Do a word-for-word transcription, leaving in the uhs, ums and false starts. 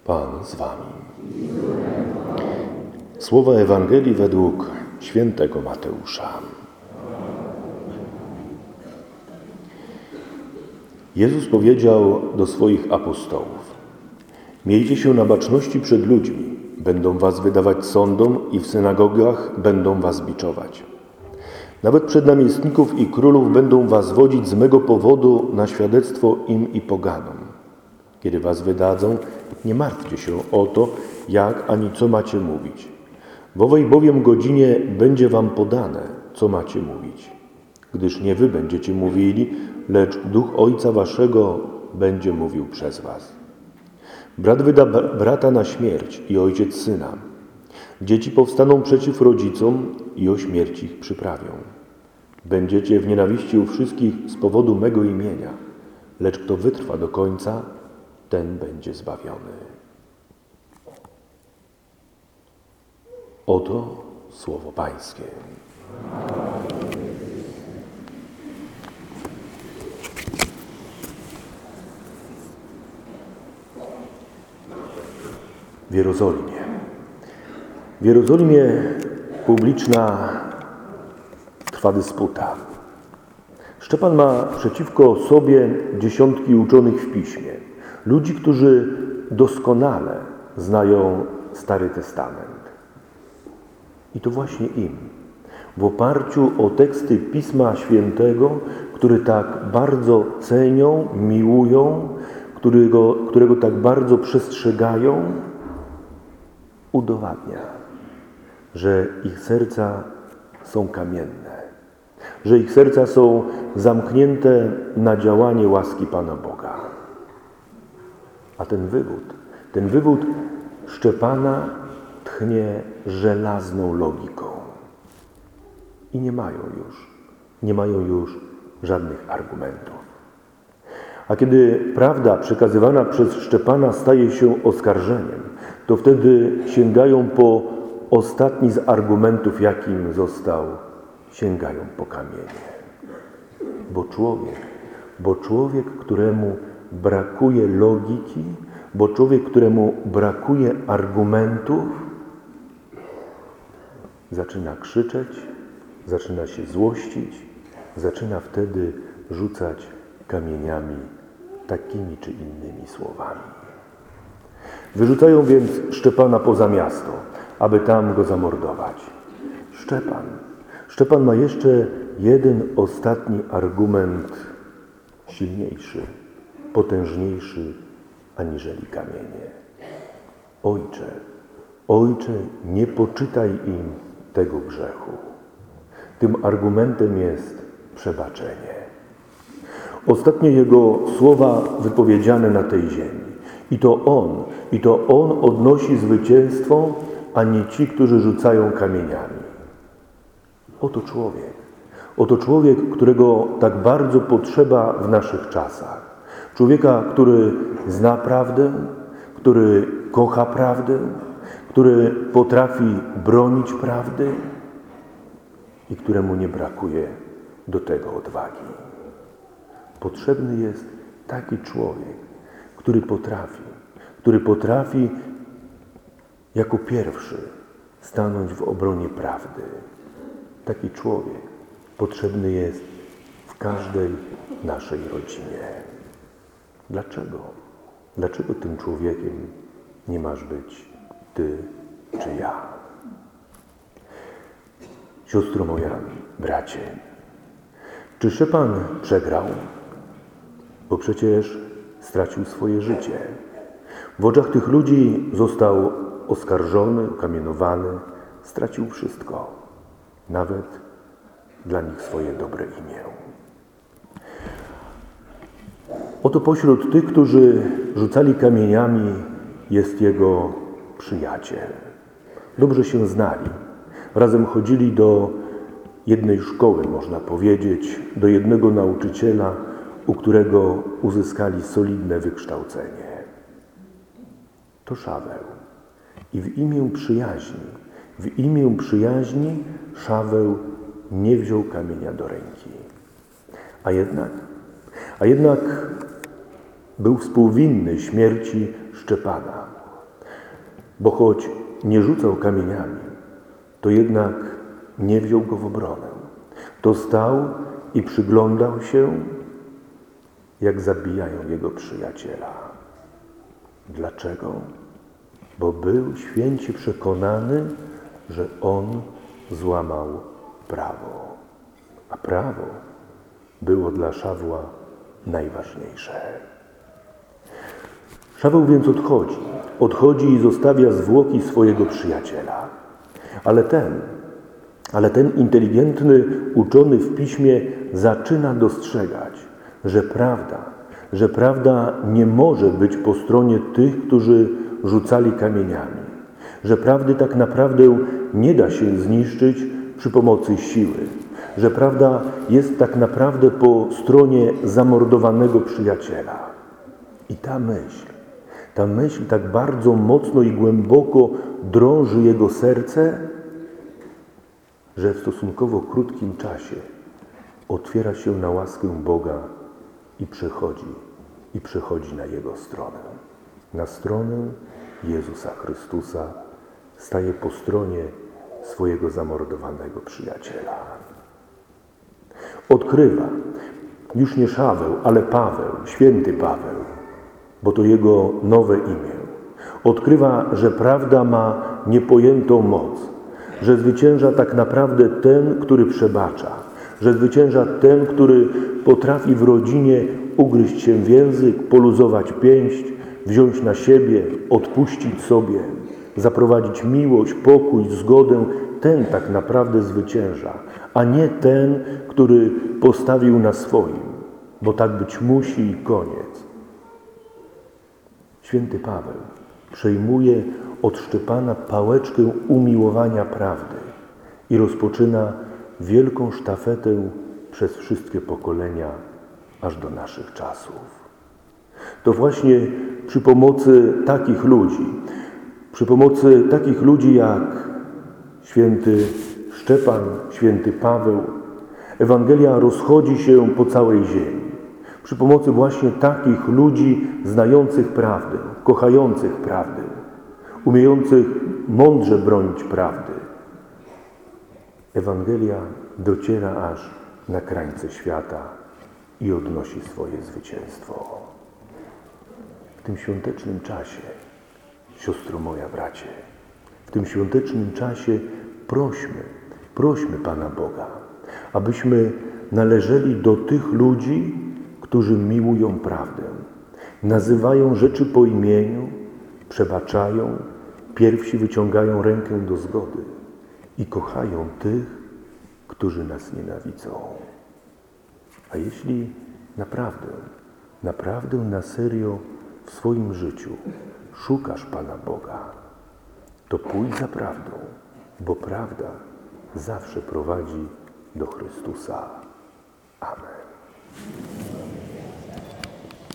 Pan z wami. Słowa Ewangelii według świętego Mateusza. Jezus powiedział do swoich apostołów: miejcie się na baczności przed ludźmi, będą was wydawać sądom i w synagogach będą was biczować. Nawet przed namiestników i królów będą was wodzić z mego powodu na świadectwo im i poganom. Kiedy was wydadzą, nie martwcie się o to, jak ani co macie mówić. W owej bowiem godzinie będzie wam podane, co macie mówić. Gdyż nie wy będziecie mówili, lecz Duch Ojca waszego będzie mówił przez was. Brat wyda brata na śmierć i ojciec syna. Dzieci powstaną przeciw rodzicom i o śmierć ich przyprawią. Będziecie w nienawiści u wszystkich z powodu mego imienia, lecz kto wytrwa do końca, ten będzie zbawiony. Oto słowo Pańskie. W Jerozolimie. W Jerozolimie publiczna trwa dysputa. Szczepan ma przeciwko sobie dziesiątki uczonych w piśmie. Ludzi, którzy doskonale znają Stary Testament. I to właśnie im, w oparciu o teksty Pisma Świętego, który tak bardzo cenią, miłują, którego, którego tak bardzo przestrzegają, udowadnia, że ich serca są kamienne, że ich serca są zamknięte na działanie łaski Pana Boga. A ten wywód, ten wywód Szczepana tchnie żelazną logiką. I nie mają już, nie mają już żadnych argumentów. A kiedy prawda przekazywana przez Szczepana staje się oskarżeniem, to wtedy sięgają po ostatni z argumentów, jakim został, sięgają po kamienie. Bo człowiek, bo człowiek, któremu brakuje logiki, bo człowiek, któremu brakuje argumentów, zaczyna krzyczeć, zaczyna się złościć, zaczyna wtedy rzucać kamieniami takimi czy innymi słowami. Wyrzucają więc Szczepana poza miasto, aby tam go zamordować. Szczepan, Szczepan ma jeszcze jeden ostatni argument, silniejszy, potężniejszy aniżeli kamienie. Ojcze, Ojcze, nie poczytaj im tego grzechu. Tym argumentem jest przebaczenie. Ostatnie jego słowa wypowiedziane na tej ziemi. I to on, i to on odnosi zwycięstwo, a nie ci, którzy rzucają kamieniami. Oto człowiek. Oto człowiek, którego tak bardzo potrzeba w naszych czasach. Człowieka, który zna prawdę, który kocha prawdę, który potrafi bronić prawdy i któremu nie brakuje do tego odwagi. Potrzebny jest taki człowiek, który potrafi, który potrafi jako pierwszy stanąć w obronie prawdy. Taki człowiek potrzebny jest w każdej naszej rodzinie. Dlaczego? Dlaczego tym człowiekiem nie masz być ty czy ja? Siostro moja, bracie, czy Szczepan przegrał? Bo przecież stracił swoje życie. W oczach tych ludzi został oskarżony, ukamienowany, stracił wszystko, nawet dla nich swoje dobre imię. Oto pośród tych, którzy rzucali kamieniami, jest jego przyjaciel. Dobrze się znali. Razem chodzili do jednej szkoły, można powiedzieć, do jednego nauczyciela, u którego uzyskali solidne wykształcenie. To Szaweł. I w imię przyjaźni, w imię przyjaźni Szaweł nie wziął kamienia do ręki. A jednak, a jednak był współwinny śmierci Szczepana. bo choć nie rzucał kamieniami, to jednak nie wziął go w obronę. To stał i przyglądał się, jak zabijają jego przyjaciela. Dlaczego? Bo był święcie przekonany, że on złamał prawo. A prawo było dla Szawła najważniejsze. Szaweł więc odchodzi. Odchodzi i zostawia zwłoki swojego przyjaciela. Ale ten, ale ten inteligentny uczony w piśmie zaczyna dostrzegać, że prawda, że prawda nie może być po stronie tych, którzy rzucali kamieniami, że prawdy tak naprawdę nie da się zniszczyć przy pomocy siły, że prawda jest tak naprawdę po stronie zamordowanego przyjaciela. I ta myśl, ta myśl tak bardzo mocno i głęboko drąży jego serce, że w stosunkowo krótkim czasie otwiera się na łaskę Boga i przechodzi, i przechodzi na Jego stronę. Na stronę Jezusa Chrystusa, staje po stronie swojego zamordowanego przyjaciela. Odkrywa, już nie Szaweł, ale Paweł, święty Paweł, bo to jego nowe imię. Odkrywa, że prawda ma niepojętą moc, że zwycięża tak naprawdę ten, który przebacza, że zwycięża ten, który potrafi w rodzinie ugryźć się w język, poluzować pięść, wziąć na siebie, odpuścić sobie, zaprowadzić miłość, pokój, zgodę. Ten tak naprawdę zwycięża, a nie ten, który postawił na swoim, bo tak być musi i koniec. Święty Paweł przejmuje od Szczepana pałeczkę umiłowania prawdy i rozpoczyna wielką sztafetę przez wszystkie pokolenia, aż do naszych czasów. To właśnie przy pomocy takich ludzi, przy pomocy takich ludzi jak święty Szczepan, święty Paweł, Ewangelia rozchodzi się po całej ziemi. Przy pomocy właśnie takich ludzi znających prawdę, kochających prawdę, umiejących mądrze bronić prawdy. Ewangelia dociera aż na krańce świata i odnosi swoje zwycięstwo. W tym świątecznym czasie, siostro moja, bracie, w tym świątecznym czasie prośmy, prośmy Pana Boga, abyśmy należeli do tych ludzi, którzy miłują prawdę, nazywają rzeczy po imieniu, przebaczają, pierwsi wyciągają rękę do zgody i kochają tych, którzy nas nienawidzą. A jeśli naprawdę, naprawdę na serio w swoim życiu szukasz Pana Boga, to pójdź za prawdą, bo prawda zawsze prowadzi do Chrystusa. Amen.